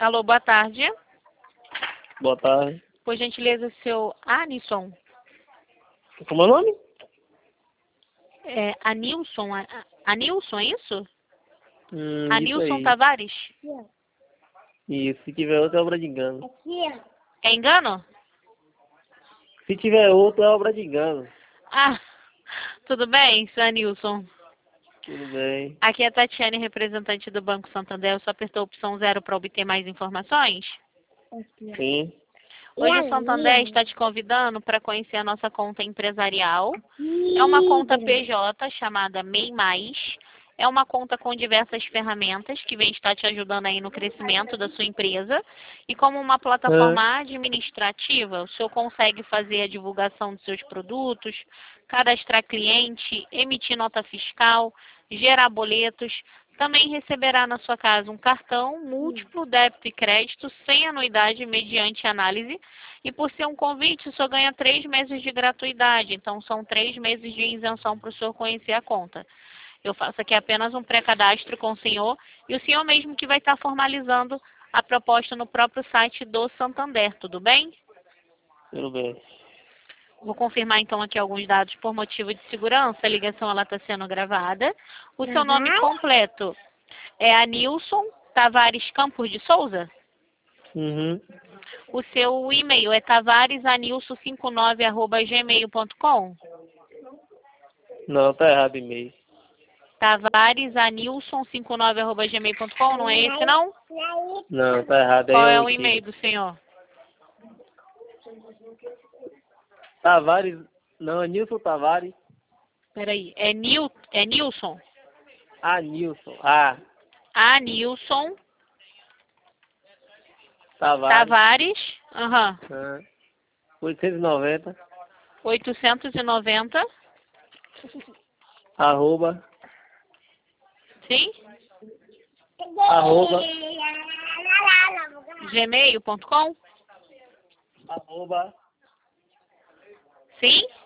Alô, boa tarde. Boa tarde. Por gentileza, seu Anisson. Como é o nome? É, Anilson, Anilson, é isso? Isso Anilson aí. Tavares? Isso, se tiver outro é obra de engano. É engano? Se tiver outro é obra de engano. Ah, tudo bem, seu Anilson? Tudo bem. Aqui é a Tatiane, representante do Banco Santander. Só apertou a opção 0 para obter mais informações? Sim. Hoje o Santander está te convidando para conhecer a nossa conta empresarial. É uma conta PJ chamada MEI Mais. É uma conta com diversas ferramentas que vem estar te ajudando aí no crescimento da sua empresa. E como uma plataforma administrativa, o senhor consegue fazer a divulgação dos seus produtos, cadastrar cliente, emitir nota fiscal, gerar boletos. Também receberá na sua casa um cartão múltiplo débito e crédito sem anuidade mediante análise. E por ser um convite, o senhor ganha 3 meses de gratuidade. Então, são 3 meses de isenção para o senhor conhecer a conta. Eu faço aqui apenas um pré-cadastro com o senhor e o senhor mesmo que vai estar formalizando a proposta no próprio site do Santander, tudo bem? Tudo bem. Vou confirmar então aqui alguns dados por motivo de segurança. A ligação ela está sendo gravada. O seu nome completo é Anilson Tavares Campos de Souza? Uhum. O seu e-mail é tavaresanilson59@gmail.com? Não, tá errado e-mail. tavaresanilson59@gmail.com, não é esse não? Não, tá errado. Aí Qual é é o o antigo. e-mail do senhor? Tavares. Não, é Nilson Tavares. Peraí, é Nilson? Nilson. Ah, Anilson Tavares. Tavares, 890. 890, Arroba. sim? Arroba. gmail.com, Arroba. sim?